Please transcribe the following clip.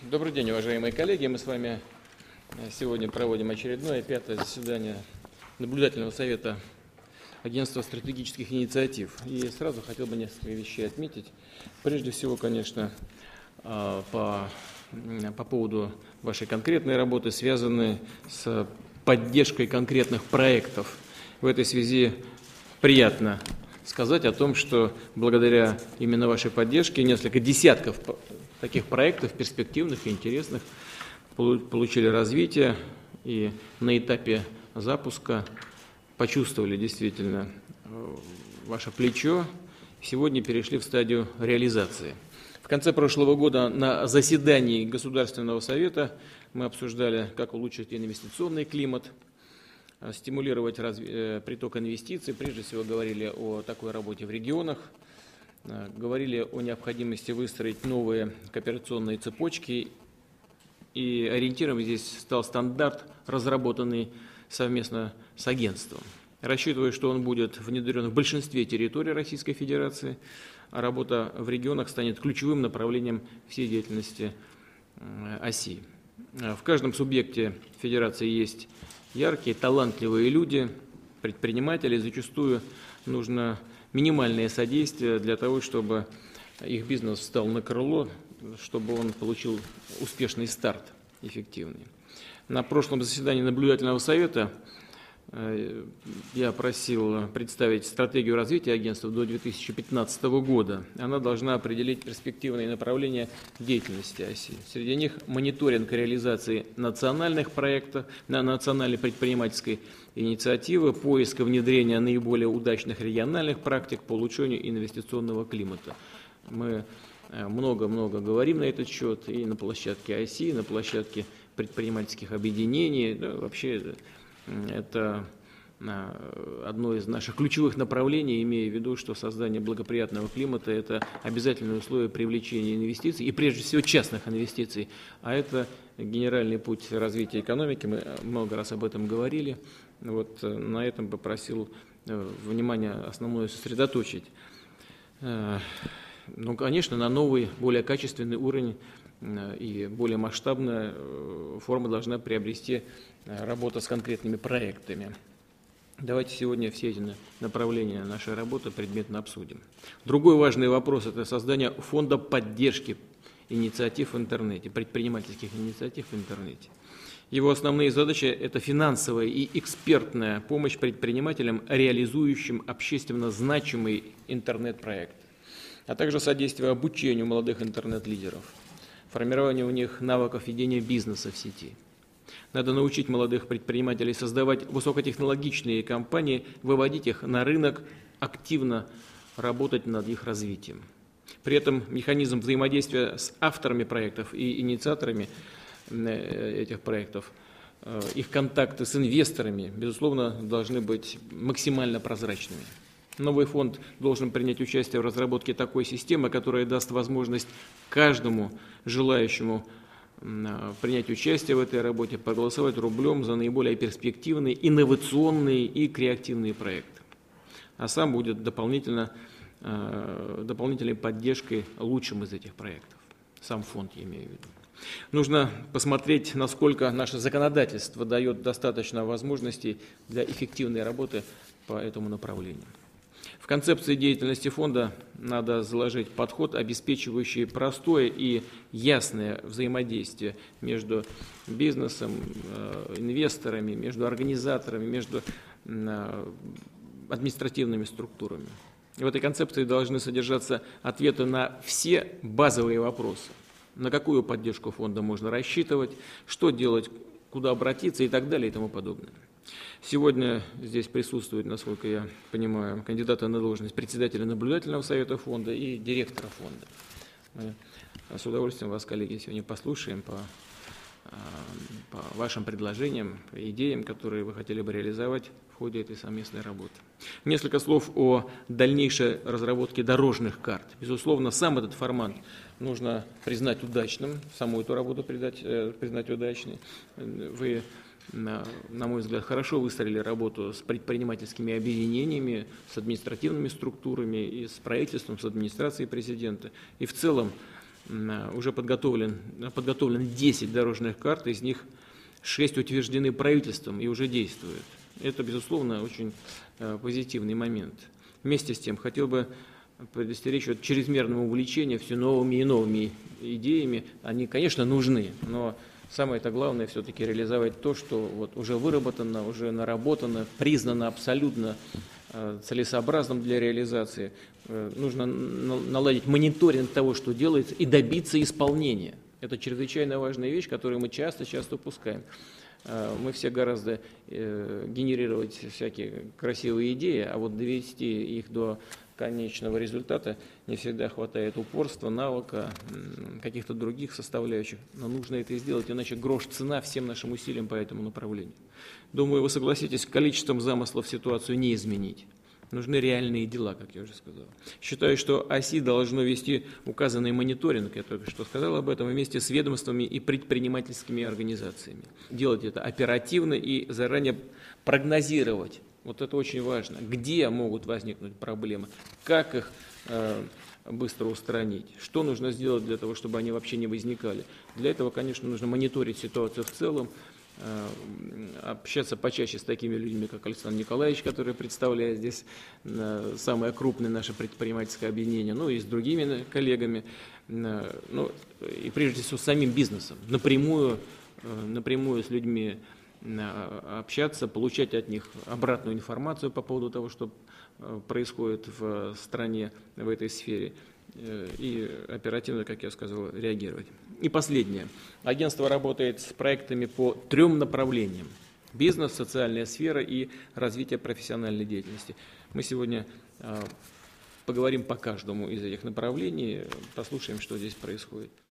Добрый день, уважаемые коллеги. Мы с вами сегодня проводим очередное, пятое заседание Наблюдательного совета Агентства стратегических инициатив. И сразу хотел бы несколько вещей отметить. Прежде всего, конечно, по поводу вашей конкретной работы, связанной с поддержкой конкретных проектов. В этой связи приятно сказать о том, что благодаря именно вашей поддержке несколько десятков таких проектов перспективных и интересных получили развитие и на этапе запуска почувствовали действительно ваше плечо, сегодня перешли в стадию реализации. В конце прошлого года на заседании Государственного совета мы обсуждали, как улучшить инвестиционный климат, стимулировать приток инвестиций. Прежде всего говорили о такой работе в регионах, говорили о необходимости выстроить новые кооперационные цепочки, и ориентиром здесь стал стандарт, разработанный совместно с агентством. Рассчитываю, что он будет внедрен в большинстве территорий Российской Федерации, а работа в регионах станет ключевым направлением всей деятельности оси. В каждом субъекте Федерации есть яркие, талантливые люди, предприниматели. Зачастую нужно минимальное содействие для того, чтобы их бизнес встал на крыло, чтобы он получил успешный старт, эффективный. На прошлом заседании Наблюдательного совета я просил представить стратегию развития агентства до 2015 года. Она должна определить перспективные направления деятельности оси. Среди них мониторинг реализации национальных проектов, национальной предпринимательской инициативы, поиск и внедрение наиболее удачных региональных практик по улучшению инвестиционного климата. Мы много-много говорим на этот счет и на площадке оси, и на площадке предпринимательских объединений. Да, вообще это одно из наших ключевых направлений, имея в виду, что создание благоприятного климата – это обязательное условие привлечения инвестиций, и прежде всего частных инвестиций. А это генеральный путь развития экономики, мы много раз об этом говорили. Вот на этом попросил внимание основное сосредоточить. Ну, конечно, на новый, более качественный уровень и более масштабная форма должна приобрести работа с конкретными проектами. Давайте сегодня все эти направления нашей работы предметно обсудим. Другой важный вопрос – это создание фонда поддержки инициатив в интернете, предпринимательских инициатив в интернете. Его основные задачи – это финансовая и экспертная помощь предпринимателям, реализующим общественно значимый интернет-проект, а также содействие обучению молодых интернет-лидеров, формированию у них навыков ведения бизнеса в сети. Надо научить молодых предпринимателей создавать высокотехнологичные компании, выводить их на рынок, активно работать над их развитием. При этом механизм взаимодействия с авторами проектов и инициаторами этих проектов, их контакты с инвесторами, безусловно, должны быть максимально прозрачными. Новый фонд должен принять участие в разработке такой системы, которая даст возможность каждому желающему принять участие в этой работе, проголосовать рублем за наиболее перспективные, инновационные и креативные проекты. А сам будет дополнительной поддержкой лучшим из этих проектов. Сам фонд, я имею в виду. Нужно посмотреть, насколько наше законодательство дает достаточно возможностей для эффективной работы по этому направлению. В концепции деятельности фонда надо заложить подход, обеспечивающий простое и ясное взаимодействие между бизнесом, инвесторами, между организаторами, между административными структурами. В этой концепции должны содержаться ответы на все базовые вопросы. На какую поддержку фонда можно рассчитывать, что делать, куда обратиться и так далее и тому подобное. Сегодня здесь присутствуют, насколько я понимаю, кандидаты на должность председателя наблюдательного совета фонда и директора фонда. Мы с удовольствием вас, коллеги, сегодня послушаем по вашим предложениям, идеям, которые вы хотели бы реализовать в ходе этой совместной работы. Несколько слов о дальнейшей разработке дорожных карт. Безусловно, сам этот формат нужно признать удачным, саму эту работу признать удачной. Вы, на мой взгляд, хорошо выстроили работу с предпринимательскими объединениями, с административными структурами и с правительством, с администрацией президента. И в целом уже подготовлено 10 дорожных карт, из них 6 утверждены правительством и уже действуют. Это, безусловно, очень позитивный момент. Вместе с тем, хотел бы предостеречь от чрезмерного увлечения все новыми и новыми идеями. Они, конечно, нужны, но самое-то главное все-таки реализовать то, что вот уже выработано, уже наработано, признано абсолютно целесообразным для реализации. Нужно наладить мониторинг того, что делается, и добиться исполнения. Это чрезвычайно важная вещь, которую мы часто упускаем. Мы все гораздо генерировать всякие красивые идеи, а вот довести их до конечного результата не всегда хватает упорства, навыка, каких-то других составляющих. Но нужно это сделать, иначе грош цена всем нашим усилиям по этому направлению. Думаю, вы согласитесь, количеством замыслов ситуацию не изменить. Нужны реальные дела, как я уже сказал. Считаю, что ОСИ должно вести указанный мониторинг, я только что сказал об этом, вместе с ведомствами и предпринимательскими организациями. Делать это оперативно и заранее прогнозировать. Вот это очень важно. Где могут возникнуть проблемы, как их быстро устранить, что нужно сделать для того, чтобы они вообще не возникали. Для этого, конечно, нужно мониторить ситуацию в целом, общаться почаще с такими людьми, как Александр Николаевич, который представляет здесь самое крупное наше предпринимательское объединение, ну и с другими коллегами, ну, и прежде всего с самим бизнесом, напрямую с людьми общаться, получать от них обратную информацию по поводу того, что происходит в стране в этой сфере, и оперативно, как я сказал, реагировать. И последнее. Агентство работает с проектами по 3 направлениям: бизнес, социальная сфера и развитие профессиональной деятельности. Мы сегодня поговорим по каждому из этих направлений, послушаем, что здесь происходит.